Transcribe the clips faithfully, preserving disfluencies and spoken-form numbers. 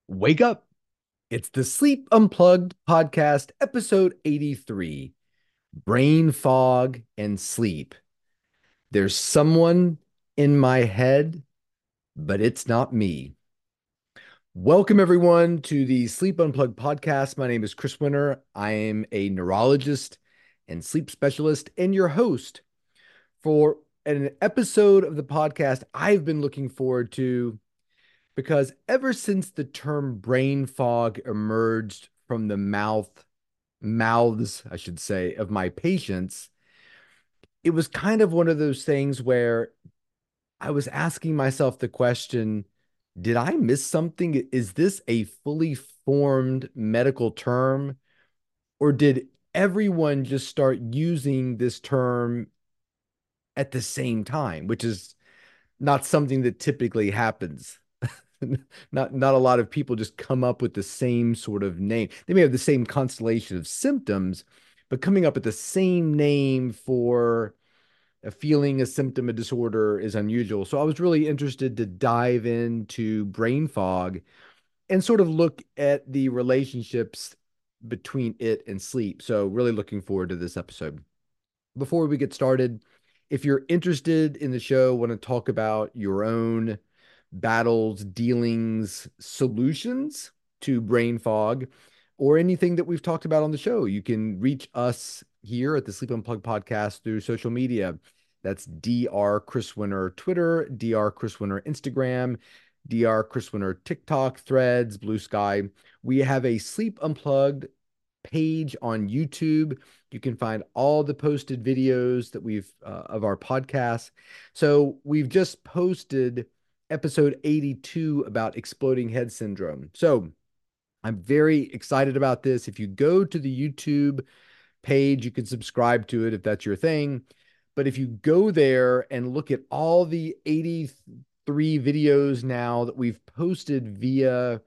Wake up. It's the Sleep Unplugged podcast, episode eighty-three, Brain Fog and Sleep. There's someone in my head, but it's not me. Welcome, everyone, to the Sleep Unplugged podcast. My name is Chris Winter. I am a neurologist and sleep specialist and your host for an episode of the podcast I've been looking forward to because ever since the term brain fog emerged from the mouth, mouths, I should say, of my patients, it was kind of one of those things where I was asking myself the question, did I miss something? Is this a fully formed medical term? Or did everyone just start using this term at the same time, which is not something that typically happens? not not a lot of people just come up with the same sort of name. They may have the same constellation of symptoms, but coming up with the same name for a feeling, a symptom, a disorder is unusual. So I was really interested to dive into brain fog and sort of look at the relationships between it and sleep. So really looking forward to this episode. Before we get started, if you're interested in the show, want to talk about your own battles, dealings, solutions to brain fog, or anything that we've talked about on the show, you can reach us here at the Sleep Unplugged podcast through social media. That's Dr. Chris Winter Twitter, Dr. Chris Winter Instagram, Dr. Chris Winter TikTok, Threads, Blue Sky. We have a Sleep Unplugged page on YouTube. You can find all the posted videos that we've uh, of our podcast. So we've just posted episode eighty-two about exploding head syndrome. So I'm very excited about this. If you go to the YouTube page, you can subscribe to it if that's your thing. But if you go there and look at all the eighty-three videos now that we've posted via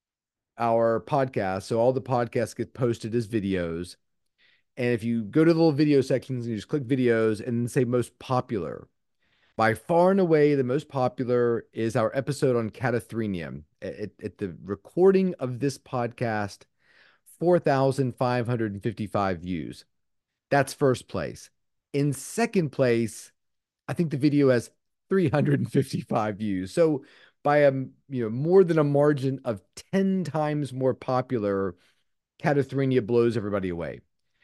our podcast, so all the podcasts get posted as videos. And if you go to the little video sections and you just click videos and then say most popular, by far and away, the most popular is our episode on cataphrenia. At, at the recording of this podcast, four thousand five hundred fifty-five views. That's first place. In second place, I think the video has three hundred fifty-five views. So by a you know more than a margin of ten times more popular, cataphrenia blows everybody away.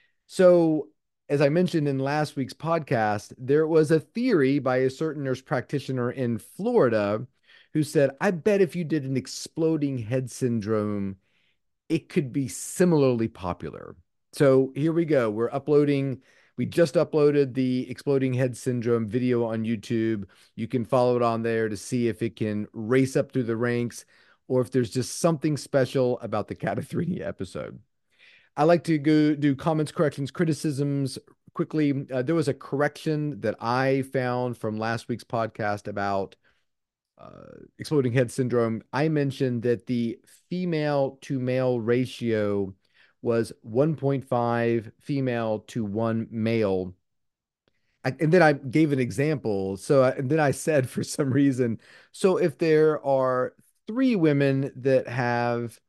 So, as I mentioned in last week's podcast, there was a theory by a certain nurse practitioner in Florida who said, I bet if you did an exploding head syndrome, it could be similarly popular. So, here we go. We're uploading, we just uploaded the exploding head syndrome video on YouTube. You can follow it on there to see if it can race up through the ranks or if there's just something special about the cataphrenia episode. I like to go do comments, corrections, criticisms quickly. Uh, there was a correction that I found from last week's podcast about uh, exploding head syndrome. I mentioned that the female to male ratio was one point five female to one male. I, and then I gave an example. So, I, and then I said for some reason, so if there are three women that have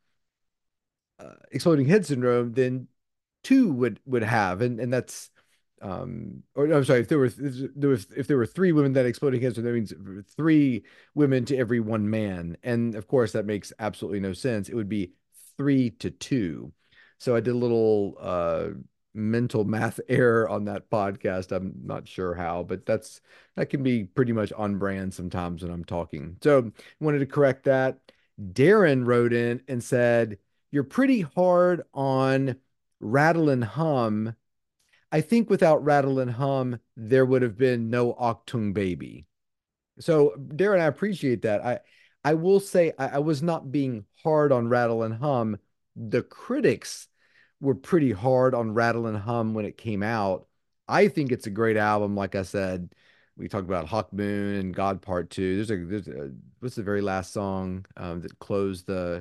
uh, exploding head syndrome, then two would would have, and and that's um or no, I'm sorry, if there were if there was if there were three women that exploding head syndrome, that means three women to every one man, and of course that makes absolutely no sense. It would be three to two. So I did a little uh mental math error on that podcast. I'm not sure how, but that's that can be pretty much on brand sometimes when I'm talking. So wanted to correct that. Darren wrote in and said, you're pretty hard on Rattle and Hum. I think without Rattle and Hum, there would have been no Octung Baby. So, Darren, I appreciate that. I I will say I, I was not being hard on Rattle and Hum. The critics were pretty hard on Rattle and Hum when it came out. I think it's a great album. Like I said, we talked about Hawk Moon and God Part Two. There's a there's a what's the very last song um, that closed the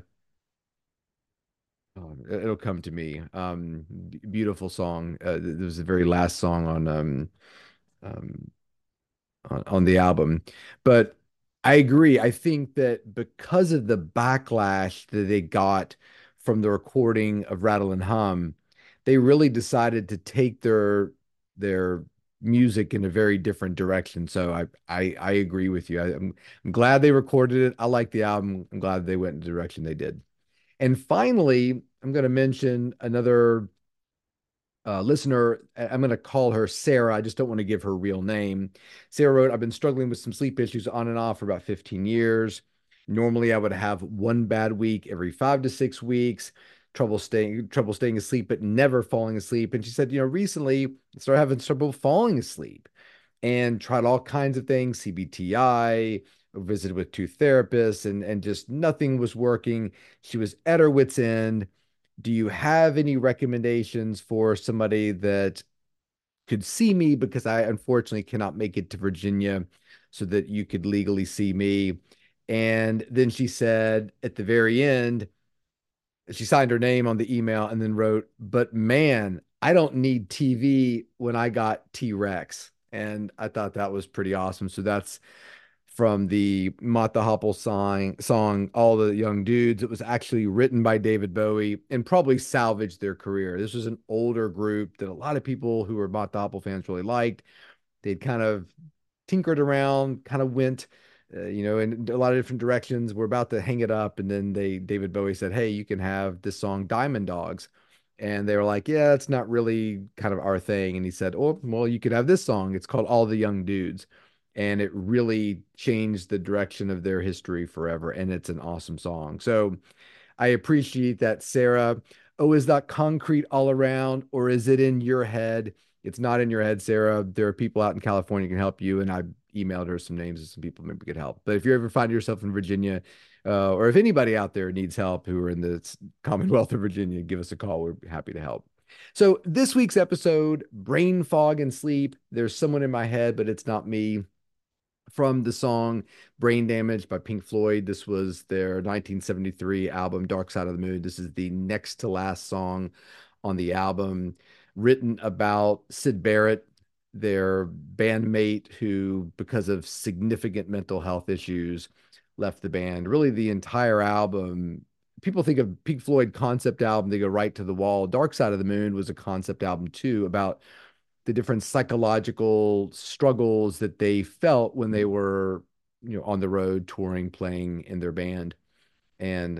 Oh, it'll come to me. Um, beautiful song. Uh, it was the very last song on um, um on, on the album, but I agree. I think that because of the backlash that they got from the recording of Rattle and Hum, they really decided to take their their music in a very different direction. So I I, I agree with you. I, I'm I'm glad they recorded it. I like the album. I'm glad they went in the direction they did. And finally, I'm going to mention another uh, listener. I- am going to call her Sarah. I just don't want to give her real name. Sarah wrote, I've been struggling with some sleep issues on and off for about fifteen years. Normally, I would have one bad week every five to six weeks, trouble staying, trouble staying asleep, but never falling asleep. And she said, you know, recently I started having trouble falling asleep and tried all kinds of things, C B T I, visited with two therapists, and and just nothing was working. She was at her wit's end. Do you have any recommendations for somebody that could see me, because I unfortunately cannot make it to Virginia, so that you could legally see me? And then she said at the very end, she signed her name on the email and then wrote, but man, I don't need T V when I got T-Rex. And I thought that was pretty awesome. So that's from the Mott the Hopple song, song All the Young Dudes. It was actually written by David Bowie and probably salvaged their career. This was an older group that a lot of people who were Mott the Hopple fans really liked. They'd kind of tinkered around, kind of went, uh, you know, in a lot of different directions. We're about to hang it up, and then they David Bowie said, "Hey, you can have this song Diamond Dogs." And they were like, "Yeah, it's not really kind of our thing." And he said, "Oh, well, you could have this song. It's called All the Young Dudes." And it really changed the direction of their history forever. And it's an awesome song. So I appreciate that, Sarah. Oh, is that concrete all around, or is it in your head? It's not in your head, Sarah. There are people out in California who can help you, and I emailed her some names of some people maybe could help. But if you ever find yourself in Virginia, uh, or if anybody out there needs help who are in the Commonwealth of Virginia, give us a call. We're happy to help. So this week's episode, brain fog and sleep. There's someone in my head, but it's not me, from the song Brain Damage by Pink Floyd. This was their nineteen seventy-three album, Dark Side of the Moon. This is the next to last song on the album, written about Syd Barrett, their bandmate, who, because of significant mental health issues, left the band. Really, the entire album. People think of Pink Floyd concept album, they go right to the wall. Dark Side of the Moon was a concept album too, about the different psychological struggles that they felt when they were, you know, on the road touring, playing in their band. And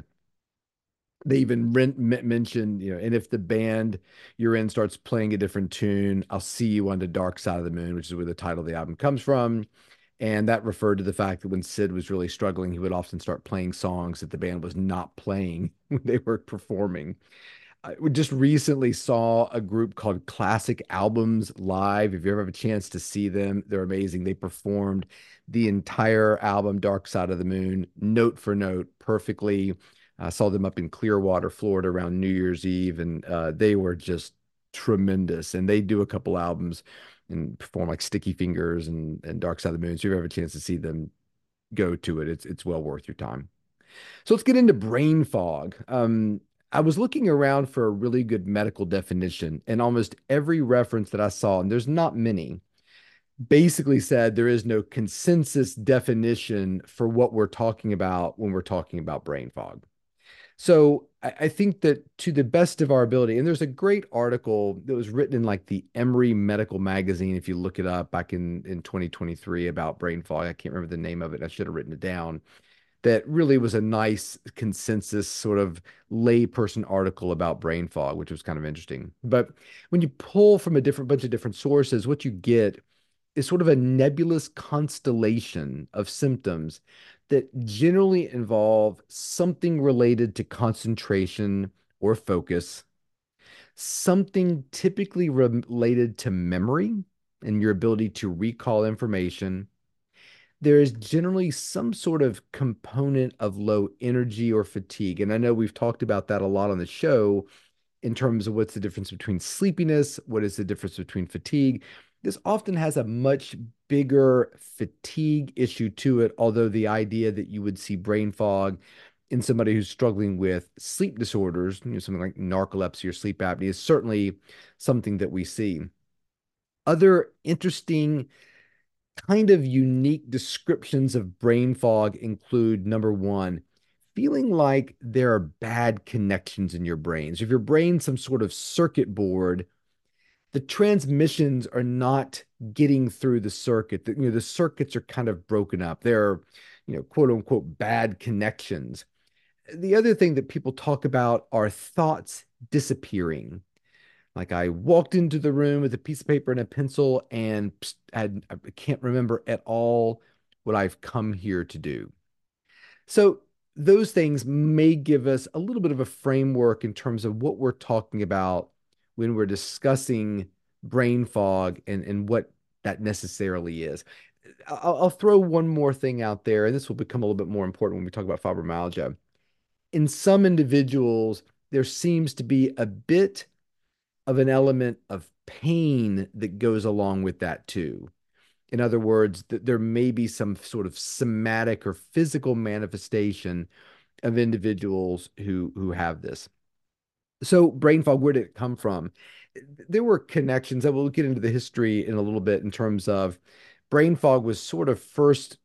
they even mentioned, you know, and if the band you're in starts playing a different tune, I'll see you on the dark side of the moon, which is where the title of the album comes from. And that referred to the fact that when Syd was really struggling, he would often start playing songs that the band was not playing when they were performing. I just recently saw a group called Classic Albums live. If you ever have a chance to see them, they're amazing. They performed the entire album, Dark Side of the Moon, note for note, perfectly. I saw them up in Clearwater, Florida around New Year's Eve, and uh, they were just tremendous. And they do a couple albums and perform like Sticky Fingers and, and Dark Side of the Moon. So if you ever have a chance to see them, go to it. It's it's well worth your time. So let's get into brain fog. Um, I was looking around for a really good medical definition, and almost every reference that I saw, and there's not many, basically said there is no consensus definition for what we're talking about when we're talking about brain fog. So I, I think that to the best of our ability, and there's a great article that was written in like the Emory Medical Magazine, if you look it up back in, in twenty twenty-three, about brain fog. I can't remember the name of it. I should have written it down. That really was a nice consensus sort of layperson article about brain fog, which was kind of interesting. But when you pull from a different bunch of different sources, what you get is sort of a nebulous constellation of symptoms that generally involve something related to concentration or focus, something typically related to memory and your ability to recall information. There is generally some sort of component of low energy or fatigue. And I know we've talked about that a lot on the show in terms of what's the difference between sleepiness, what is the difference between fatigue. This often has a much bigger fatigue issue to it, although the idea that you would see brain fog in somebody who's struggling with sleep disorders, you know, something like narcolepsy or sleep apnea, is certainly something that we see. Other interesting kind of unique descriptions of brain fog include number one, feeling like there are bad connections in your brains. If your brain's some sort of circuit board, the transmissions are not getting through the circuit. The, you know, the circuits are kind of broken up. There are, you know, quote unquote, bad connections. The other thing that people talk about are thoughts disappearing. Like I walked into the room with a piece of paper and a pencil and had, I can't remember at all what I've come here to do. So those things may give us a little bit of a framework in terms of what we're talking about when we're discussing brain fog and, and what that necessarily is. I'll, I'll throw one more thing out there, and this will become a little bit more important when we talk about fibromyalgia. In some individuals, there seems to be a bit of an element of pain that goes along with that too. In other words, th- there may be some sort of somatic or physical manifestation of individuals who who have this. So brain fog, where did it come from? There were connections that we'll get into the history in a little bit in terms of brain fog was sort of first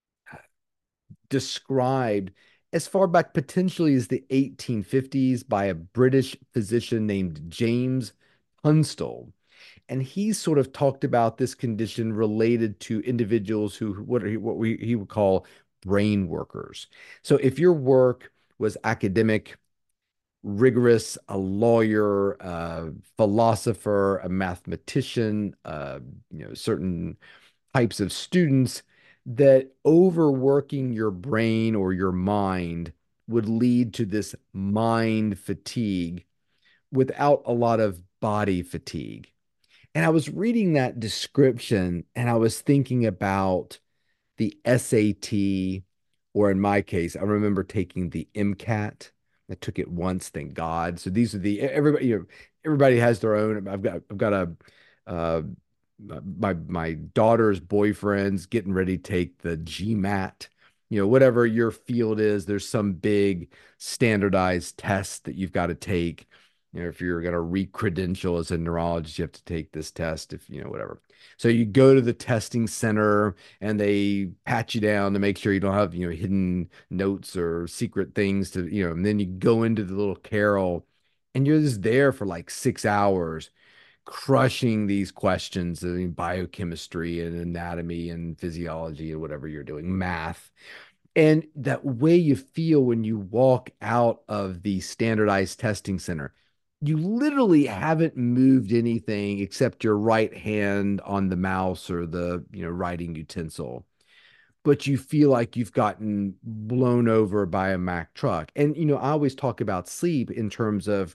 described as far back potentially as the eighteen fifties by a British physician named James Tunstall. And he sort of talked about this condition related to individuals who what he, what we he would call brain workers. So if your work was academic, rigorous, a lawyer, a philosopher, a mathematician, uh, you know, certain types of students, that overworking your brain or your mind would lead to this mind fatigue without a lot of body fatigue. And I was reading that description and I was thinking about the S A T, or in my case, I remember taking the MCAT. I took it once, thank God. So these are the everybody, you know, everybody has their own. I've got I've got a uh my my daughter's boyfriend's getting ready to take the GMAT. You know, whatever your field is, there's some big standardized test that you've got to take. You know, if you're going to re-credential as a neurologist, you have to take this test, if you know, whatever. So you go to the testing center and they pat you down to make sure you don't have, you know, hidden notes or secret things to, you know, and then you go into the little carol and you're just there for like six hours crushing these questions in biochemistry and anatomy and physiology and whatever you're doing, math. And that way you feel when you walk out of the standardized testing center, you literally haven't moved anything except your right hand on the mouse or the, you know, writing utensil. But you feel like you've gotten blown over by a Mack truck. And, you know, I always talk about sleep in terms of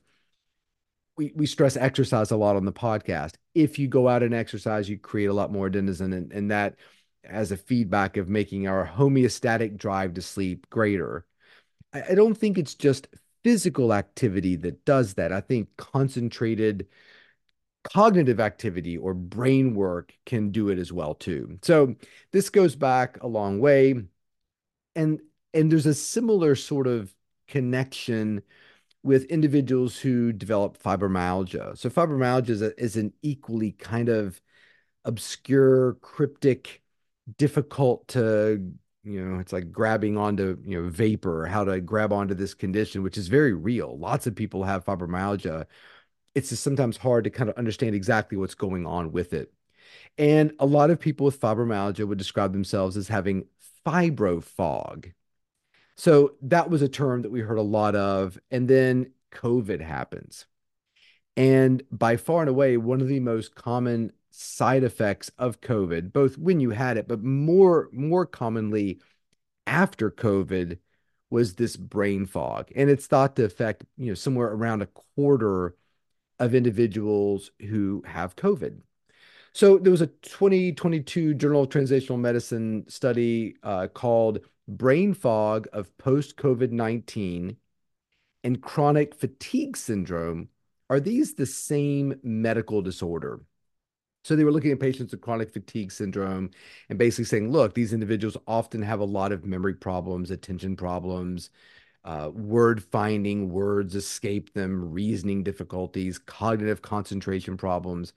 we, we stress exercise a lot on the podcast. If you go out and exercise, you create a lot more adenosine, and, and that as a feedback of making our homeostatic drive to sleep greater. I, I don't think it's just physical activity that does that. I think concentrated cognitive activity or brain work can do it as well too. So this goes back a long way, and and there's a similar sort of connection with individuals who develop fibromyalgia. So fibromyalgia is, a, is an equally kind of obscure, cryptic, difficult to, you know, it's like grabbing onto, you know, vapor, how to grab onto this condition, which is very real. Lots of people have fibromyalgia. It's just sometimes hard to kind of understand exactly what's going on with it. And a lot of people with fibromyalgia would describe themselves as having fibro fog. So that was a term that we heard a lot of. And then COVID happens. And by far and away, one of the most common side effects of COVID, both when you had it, but more more commonly after COVID, was this brain fog. And it's thought to affect, you know, somewhere around a quarter of individuals who have COVID. So there was a twenty twenty-two Journal of Translational Medicine study uh, called Brain Fog of Post-COVID nineteen and Chronic Fatigue Syndrome. Are these the same medical disorder? So they were looking at patients with chronic fatigue syndrome and basically saying, look, these individuals often have a lot of memory problems, attention problems, uh, word finding, words escape them, reasoning difficulties, cognitive concentration problems.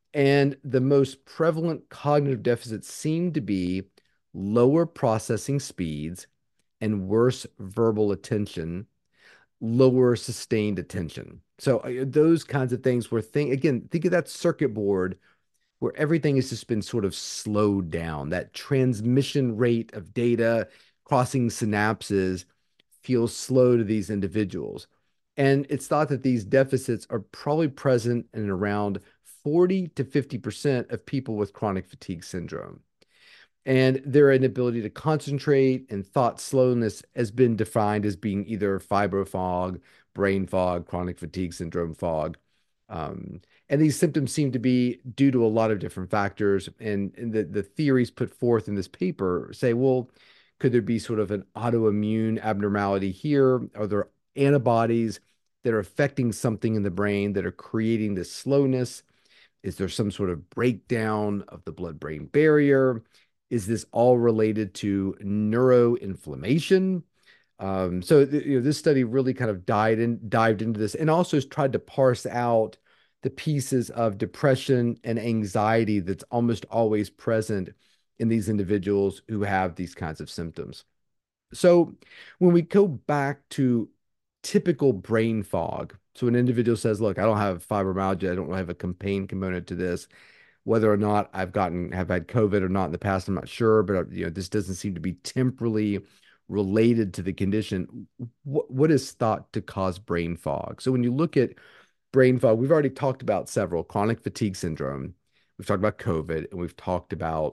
And the most prevalent cognitive deficits seem to be lower processing speeds and worse verbal attention, lower sustained attention. So uh, those kinds of things where think again, think of that circuit board where everything has just been sort of slowed down. That transmission rate of data crossing synapses feels slow to these individuals. And it's thought that these deficits are probably present in around forty to fifty percent of people with chronic fatigue syndrome. And their inability to concentrate and thought slowness has been defined as being either fibro fog, brain fog, chronic fatigue syndrome fog. Um, and these symptoms seem to be due to a lot of different factors. And, and the, the theories put forth in this paper say, well, could there be sort of an autoimmune abnormality here? Are there antibodies that are affecting something in the brain that are creating this slowness? Is there some sort of breakdown of the blood-brain barrier? Is this all related to neuroinflammation? Um, so th- you know, this study really kind of dived in, dived into this and also has tried to parse out the pieces of depression and anxiety that's almost always present in these individuals who have these kinds of symptoms. So when we go back to typical brain fog, so an individual says, look, I don't have fibromyalgia, I don't have a pain component to this. Whether or not I've gotten have had COVID or not in the past, I'm not sure, but uh, you know, this doesn't seem to be temporally related to the condition. What what is thought to cause brain fog? So when you look at brain fog, we've already talked about several: chronic fatigue syndrome, we've talked about COVID, and we've talked about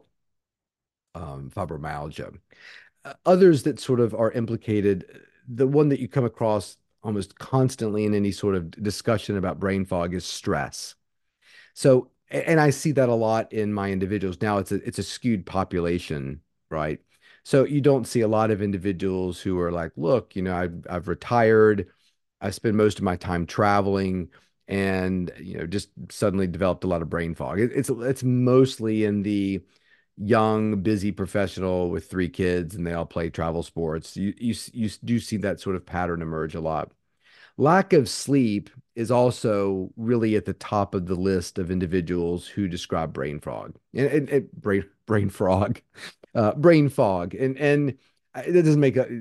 um, fibromyalgia. Uh, others that sort of are implicated, the one that you come across almost constantly in any sort of discussion about brain fog is stress. So, and I see that a lot in my individuals. Now it's a it's a skewed population, right? So you don't see a lot of individuals who are like, look, you know, I've I've retired, I spend most of my time traveling, and you know, just suddenly developed a lot of brain fog. It, it's it's mostly in the young, busy professional with three kids, and they all play travel sports. You you you do see that sort of pattern emerge a lot. Lack of sleep is also really at the top of the list of individuals who describe brain fog and, and, and brain brain frog, uh, brain fog, and and it doesn't make a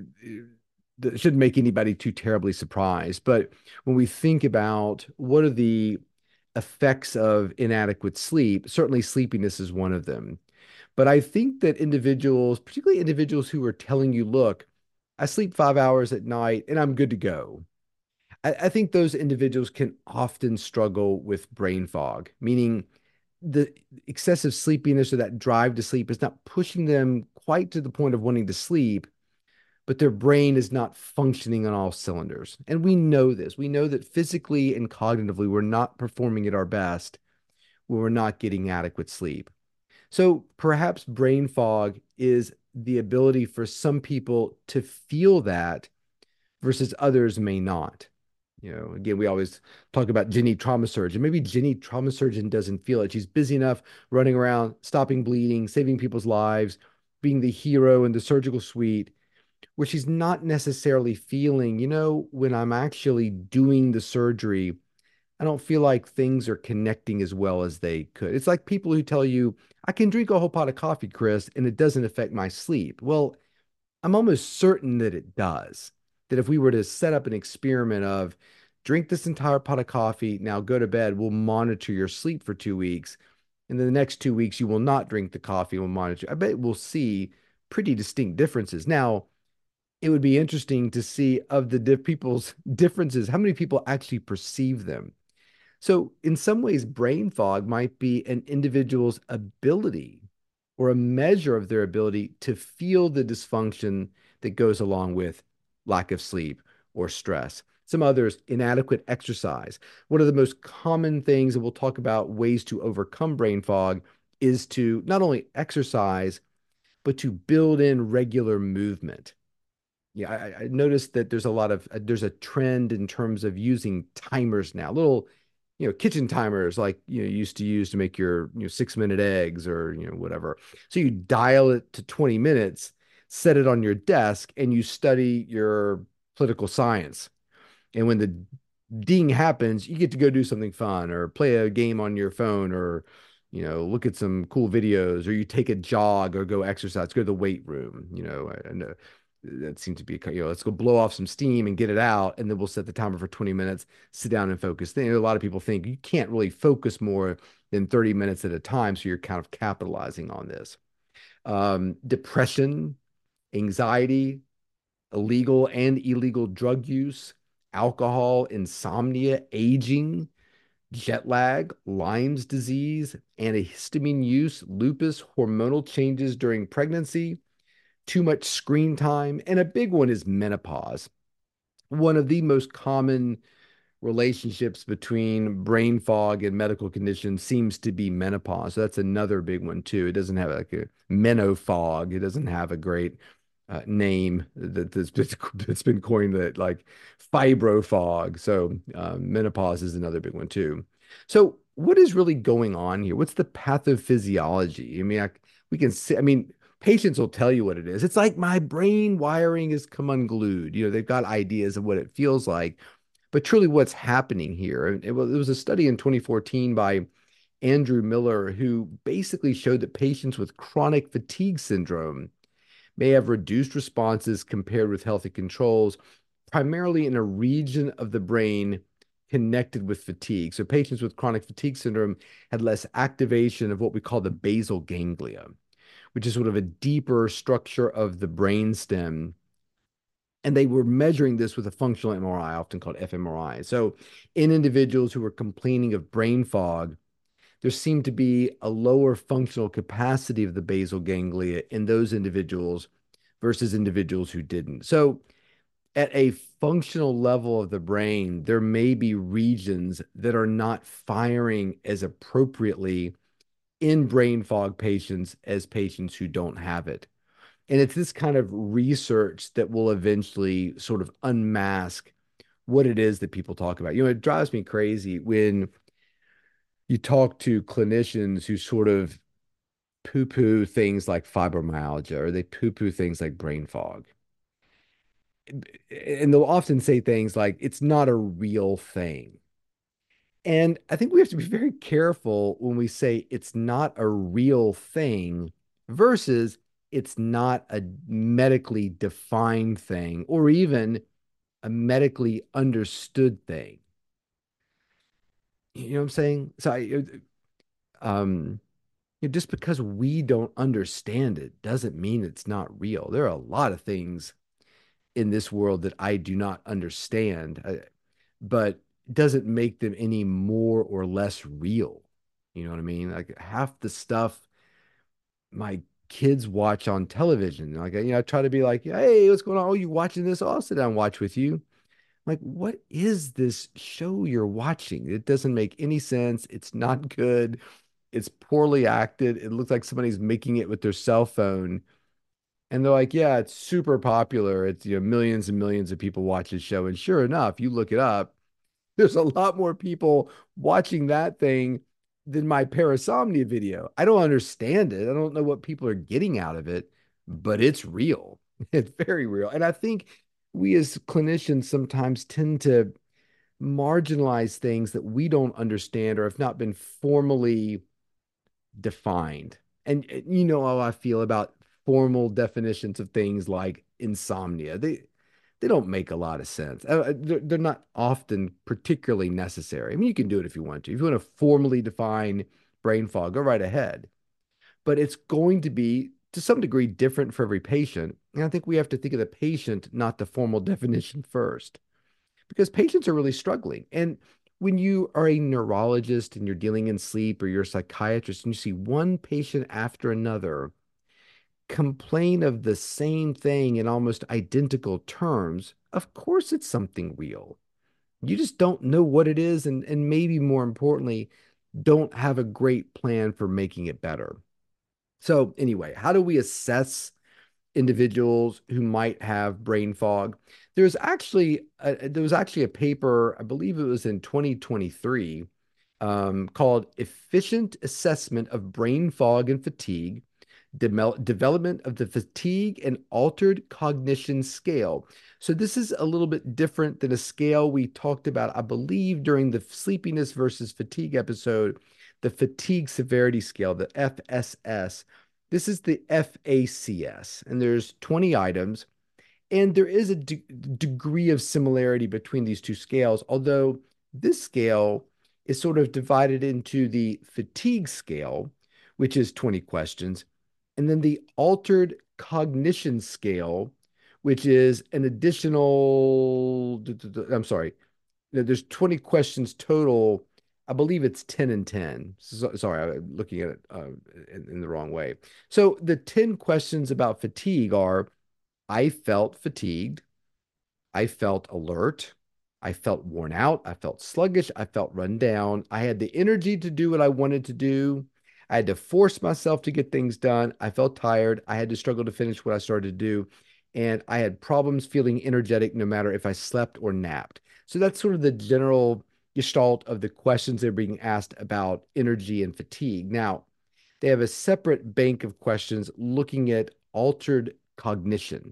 that shouldn't make anybody too terribly surprised. But when we think about what are the effects of inadequate sleep, certainly sleepiness is one of them. But I think that individuals, particularly individuals who are telling you, look, I sleep five hours at night and I'm good to go. I, I think those individuals can often struggle with brain fog, meaning the excessive sleepiness or that drive to sleep is not pushing them quite to the point of wanting to sleep, but their brain is not functioning on all cylinders. And we know this. We know that physically and cognitively, we're not performing at our best when we're not getting adequate sleep. So perhaps brain fog is the ability for some people to feel that versus others may not. You know, again, we always talk about Jenny trauma surgeon. Maybe Jenny trauma surgeon doesn't feel it. She's busy enough running around, stopping bleeding, saving people's lives, being the hero in the surgical suite, where she's not necessarily feeling, you know, when I'm actually doing the surgery, I don't feel like things are connecting as well as they could. It's like people who tell you, I can drink a whole pot of coffee, Chris, and it doesn't affect my sleep. Well, I'm almost certain that it does. That if we were to set up an experiment of drink this entire pot of coffee, now go to bed, we'll monitor your sleep for two weeks. And then the next two weeks, you will not drink the coffee, we'll monitor. I bet we'll see pretty distinct differences. Now, it would be interesting to see of the diff people's differences, how many people actually perceive them. So, in some ways, brain fog might be an individual's ability or a measure of their ability to feel the dysfunction that goes along with lack of sleep or stress. Some others, inadequate exercise. One of the most common things, and we'll talk about ways to overcome brain fog, is to not only exercise, but to build in regular movement. Yeah, I, I noticed that there's a lot of uh, there's a trend in terms of using timers now, little, you know, kitchen timers like you know, used to use to make your you know six minute eggs or you know whatever. So you dial it to twenty minutes, set it on your desk, and you study your political science. And when the ding happens, you get to go do something fun or play a game on your phone or, you know, look at some cool videos or you take a jog or go exercise, go to the weight room, you know, and uh, that seems to be, you know, let's go blow off some steam and get it out. And then we'll set the timer for twenty minutes, sit down and focus. Then a lot of people think you can't really focus more than thirty minutes at a time. So you're kind of capitalizing on this. Um, depression, anxiety, illegal and illegal drug use, alcohol, insomnia, aging, jet lag, Lyme's disease, antihistamine use, lupus, hormonal changes during pregnancy, too much screen time, and a big one is menopause. One of the most common relationships between brain fog and medical conditions seems to be menopause. So that's another big one too. It doesn't have like a menofog. It doesn't have a great uh, name that, that's been, that's been coined that like fibrofog. So um, menopause is another big one too. So what is really going on here? What's the pathophysiology? I mean, I, we can see, I mean, patients will tell you what it is. It's like my brain wiring has come unglued. You know, they've got ideas of what it feels like, but truly what's happening here. It was, it was a study in twenty fourteen by Andrew Miller who basically showed that patients with chronic fatigue syndrome may have reduced responses compared with healthy controls, primarily in a region of the brain connected with fatigue. So patients with chronic fatigue syndrome had less activation of what we call the basal ganglia, which is sort of a deeper structure of the brainstem. And they were measuring this with a functional M R I, often called fMRI. So in individuals who were complaining of brain fog, there seemed to be a lower functional capacity of the basal ganglia in those individuals versus individuals who didn't. So at a functional level of the brain, there may be regions that are not firing as appropriately in brain fog patients as patients who don't have it. And it's this kind of research that will eventually sort of unmask what it is that people talk about. You know, it drives me crazy when you talk to clinicians who sort of poo-poo things like fibromyalgia or they poo-poo things like brain fog. And they'll often say things like, it's not a real thing. And I think we have to be very careful when we say it's not a real thing versus it's not a medically defined thing or even a medically understood thing. You know what I'm saying? So I, um, you know, just because we don't understand it doesn't mean it's not real. There are a lot of things in this world that I do not understand, uh, but doesn't make them any more or less real. You know what I mean? Like half the stuff my kids watch on television, like, you know, I try to be like, hey, what's going on? Oh, you watching this? Oh, I'll sit down and watch with you. Like, what is this show you're watching? It doesn't make any sense. It's not good. It's poorly acted. It looks like somebody's making it with their cell phone. And they're like, yeah, it's super popular. It's, you know, millions and millions of people watch this show. And sure enough, you look it up, there's a lot more people watching that thing than my parasomnia video. I don't understand it. I don't know what people are getting out of it, but it's real. It's very real. And I think we as clinicians sometimes tend to marginalize things that we don't understand or have not been formally defined. And uh, you know how I feel about formal definitions of things like insomnia. They they don't make a lot of sense. Uh, uh, they're, they're not often particularly necessary. I mean, you can do it if you want to. If you want to formally define brain fog, go right ahead. But it's going to be to some degree different for every patient. And I think we have to think of the patient, not the formal definition first, because patients are really struggling. And when you are a neurologist and you're dealing in sleep or you're a psychiatrist and you see one patient after another complain of the same thing in almost identical terms, of course it's something real. You just don't know what it is, and, and maybe more importantly, don't have a great plan for making it better. So, anyway, how do we assess individuals who might have brain fog? There's actually a, there was actually a paper, I believe it was in twenty twenty-three, um, called Efficient Assessment of Brain Fog and Fatigue, Demel- development of the fatigue and altered cognition scale. So this is a little bit different than a scale we talked about, I believe, during the sleepiness versus fatigue episode, the fatigue severity scale, the F S S. This is the F A C S, and there's twenty items. And there is a de degree of similarity between these two scales, although this scale is sort of divided into the fatigue scale, which is twenty questions, and then the altered cognition scale, which is an additional, I'm sorry, there's twenty questions total. I believe it's ten and ten. So, sorry, I'm looking at it uh, in, in the wrong way. So the ten questions about fatigue are I felt fatigued. I felt alert. I felt worn out. I felt sluggish. I felt run down. I had the energy to do what I wanted to do. I had to force myself to get things done. I felt tired. I had to struggle to finish what I started to do. And I had problems feeling energetic no matter if I slept or napped. So that's sort of the general gestalt of the questions that are being asked about energy and fatigue. Now, they have a separate bank of questions looking at altered cognition.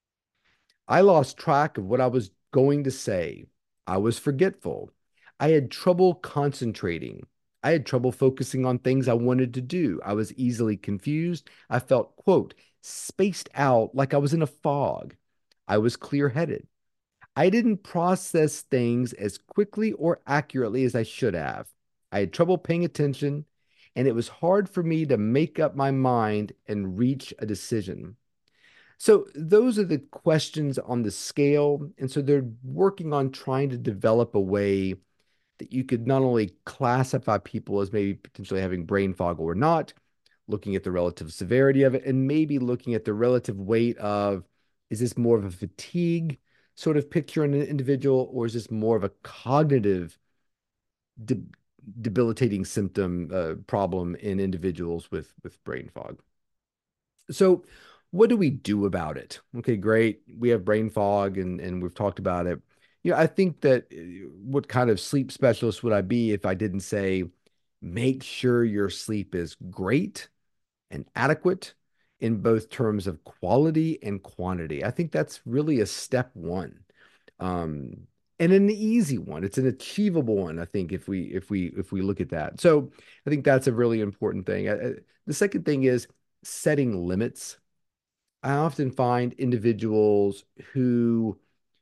I lost track of what I was going to say. I was forgetful. I had trouble concentrating. I had trouble focusing on things I wanted to do. I was easily confused. I felt, quote, spaced out like I was in a fog. I was clear headed. I didn't process things as quickly or accurately as I should have. I had trouble paying attention, and it was hard for me to make up my mind and reach a decision. So those are the questions on the scale. And so they're working on trying to develop a way that you could not only classify people as maybe potentially having brain fog or not, looking at the relative severity of it, and maybe looking at the relative weight of, is this more of a fatigue sort of picture in an individual, or is this more of a cognitive de debilitating symptom uh, problem in individuals with with brain fog? So, what do we do about it? Okay, great. We have brain fog and and we've talked about it. You know, I think that uh, what kind of sleep specialist would I be if I didn't say make sure your sleep is great and adequate in both terms of quality and quantity. I think that's really a step one. Um, and an easy one. It's an achievable one, I think, if we if we if we look at that. So I think that's a really important thing. Uh, the second thing is setting limits. I often find individuals who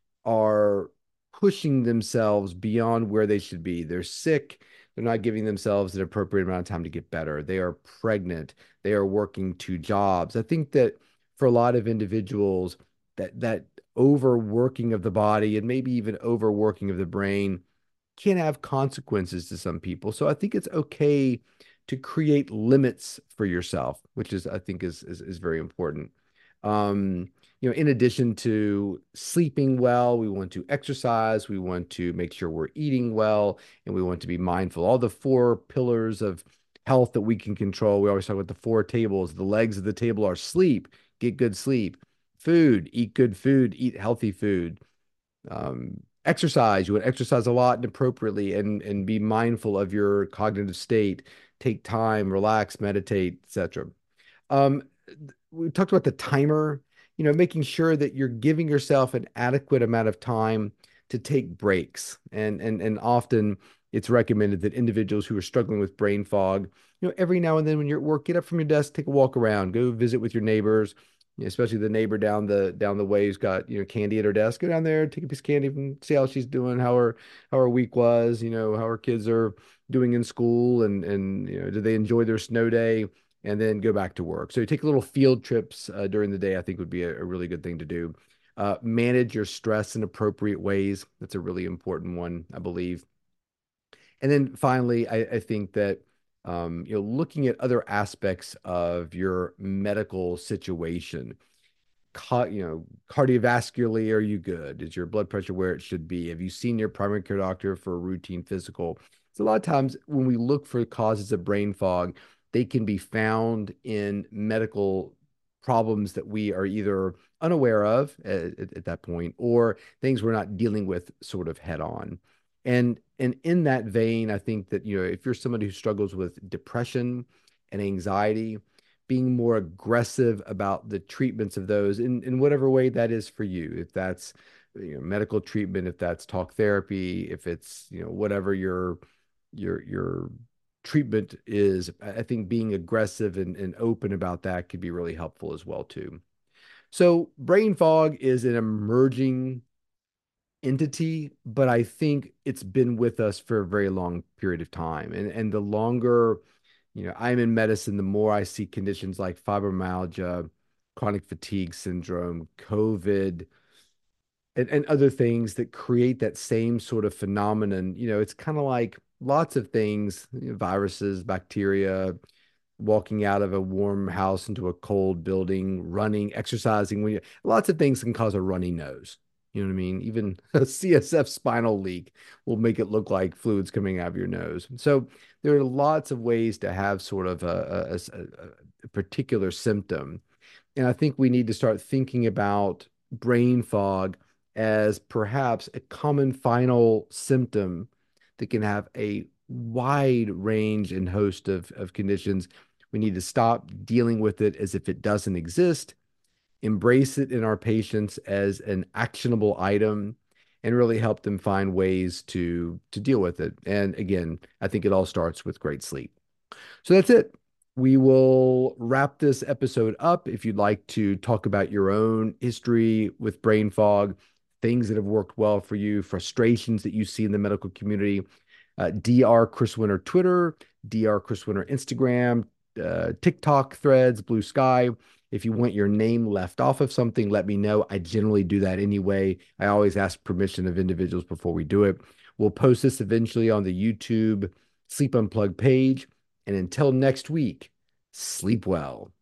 are pushing themselves beyond where they should be. They're sick. They're not giving themselves an appropriate amount of time to get better. They are pregnant. They are working two jobs. I think that for a lot of individuals, that that overworking of the body and maybe even overworking of the brain can have consequences to some people. So I think it's okay to create limits for yourself, which is I think is is, is very important. Um, you know, in addition to sleeping well, we want to exercise, we want to make sure we're eating well, and we want to be mindful. All the four pillars of health that we can control. We always talk about the four tables. The legs of the table are sleep, get good sleep, food, eat good food, eat healthy food, um, exercise. You want to exercise a lot and appropriately and and be mindful of your cognitive state. Take time, relax, meditate, et cetera. Um, we talked about the timer, you know, making sure that you're giving yourself an adequate amount of time to take breaks. And and and often it's recommended that individuals who are struggling with brain fog, you know, every now and then when you're at work, get up from your desk, take a walk around, go visit with your neighbors, especially the neighbor down the down the way who's got, you know, candy at her desk. Go down there, take a piece of candy and see how she's doing, how her how her week was, you know, how her kids are doing in school, and and you know, do they enjoy their snow day? And then go back to work. So you take little field trips uh, during the day, I think would be a, a really good thing to do. Uh, manage your stress in appropriate ways. That's a really important one, I believe. And then finally, I, I think that um, you know, looking at other aspects of your medical situation, you know, cardiovascularly, are you good? Is your blood pressure where it should be? Have you seen your primary care doctor for a routine physical? So a lot of times when we look for causes of brain fog, they can be found in medical problems that we are either unaware of at, at, at that point, or things we're not dealing with sort of head on. And and in that vein, I think that, you know, if you're somebody who struggles with depression and anxiety, being more aggressive about the treatments of those in, in whatever way that is for you. If that's, you know, medical treatment, if that's talk therapy, if it's, you know, whatever your your your treatment is, I think being aggressive and, and open about that could be really helpful as well too. So brain fog is an emerging entity, but I think it's been with us for a very long period of time. And and the longer, you know, I'm in medicine, the more I see conditions like fibromyalgia, chronic fatigue syndrome, COVID, and, and other things that create that same sort of phenomenon. You know, it's kind of like lots of things, you know, viruses, bacteria, walking out of a warm house into a cold building, running, exercising. When you, lots of things can cause a runny nose. You know what I mean? Even a C S F spinal leak will make it look like fluids coming out of your nose. So there are lots of ways to have sort of a, a, a, a particular symptom. And I think we need to start thinking about brain fog as perhaps a common final symptom that can have a wide range and host of, of conditions. We need to stop dealing with it as if it doesn't exist, embrace it in our patients as an actionable item, and really help them find ways to to deal with it. And again, I think it all starts with great sleep. So that's it. We will wrap this episode up. If you'd like to talk about your own history with brain fog, things that have worked well for you, frustrations that you see in the medical community, uh, D R Chris Winter Twitter, D R Chris Winter Instagram, uh, TikTok threads, Blue Sky. If you want your name left off of something, let me know. I generally do that anyway. I always ask permission of individuals before we do it. We'll post this eventually on the YouTube Sleep Unplugged page. And until next week, sleep well.